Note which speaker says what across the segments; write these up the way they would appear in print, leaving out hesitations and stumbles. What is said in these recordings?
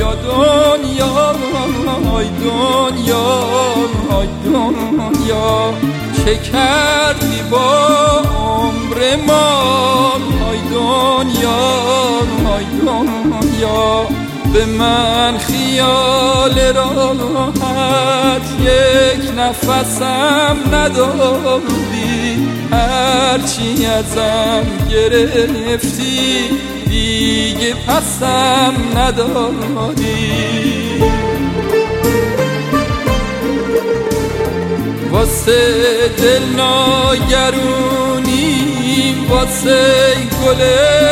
Speaker 1: دنیا های دنیا های دنیا، چه کردی با عمر ما های دنیا های دنیا. به من خیال راحت یک نفسم ندادی، هرچی ازم گرفتی دیگه پسم ندادی. واسه دل ناگرونیم، واسه گل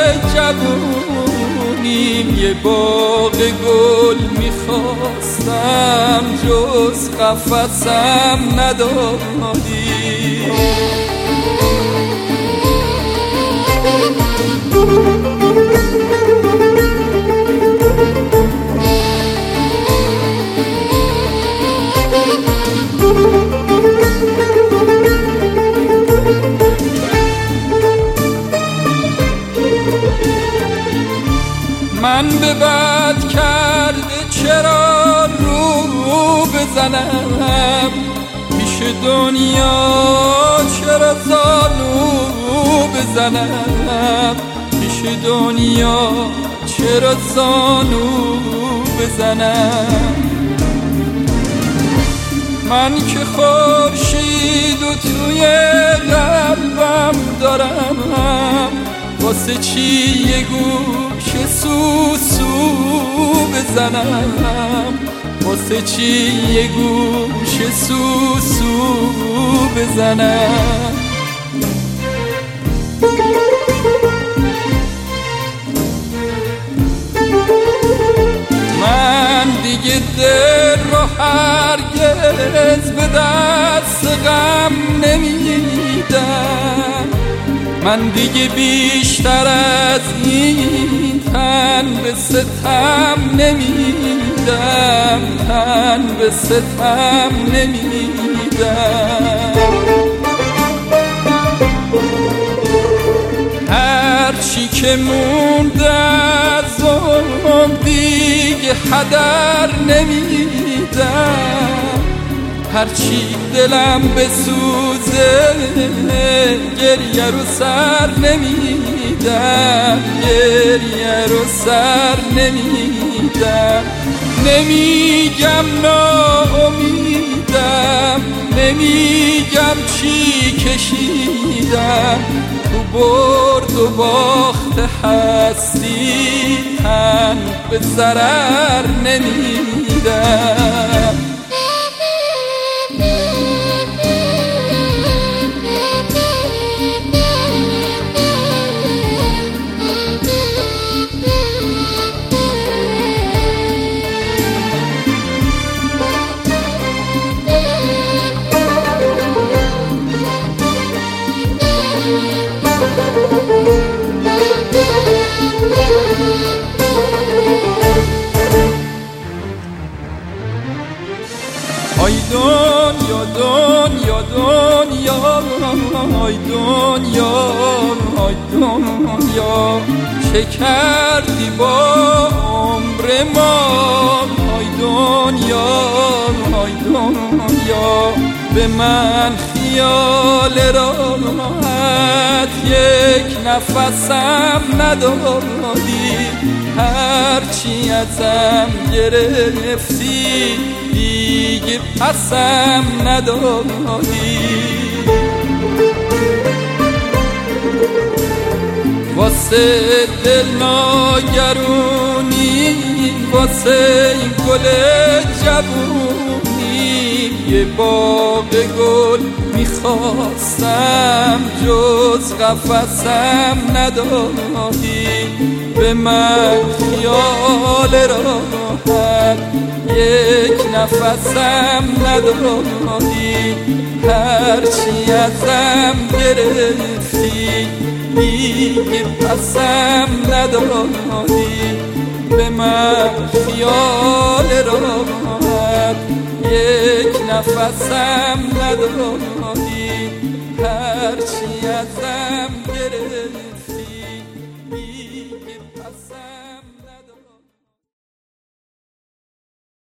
Speaker 1: جوونیم، یه باغ گل میخواستم جز قفسم ندادی. من به بد کرده چرا رو بزنم، پیش دنیا چرا زانو بزنم، پیش دنیا چرا زانو بزنم. من که خورشید و توی قلبم دارم، واسه چی یه گوش سوسو بزنم، واسه چی یه گوش سوسو بزنم. من دیگه دل رو هرگز به دست غم نمیدم، من دیگه بیشتر از این تن به ستم نمیدم، تن به ستم نمیدم. هرچی که مونده از اون دیگه هدر نمیدم، هرچی دلم بسوزه گریه رو سر نمیدم، گریه رو سر نمیدم. نمیگم ناامیدم، نمیگم چی کشیدم، تو برد و باخت هستی تن به ضرر نمیدم. های دنیا دنیا دنیا های دنیا های دنیا، چه کردی با عمر ما های دنیا های دنیا. به من خیال راحت یک نفسم ندادی، هرچی ازم گرفتی دیگه پسم ندادی. واسه دل ناگرونی، واسه گل جوونی، یه باغ گل میخواستم جز قفسم ندادی. به من خیال راحت یک نفسم ندادی، هرچی ازم گرفتی دیگه پسم ندادی. به من خیال راحت یک نفسم ندادی، هرچی ازم گرفتی دیگه پسم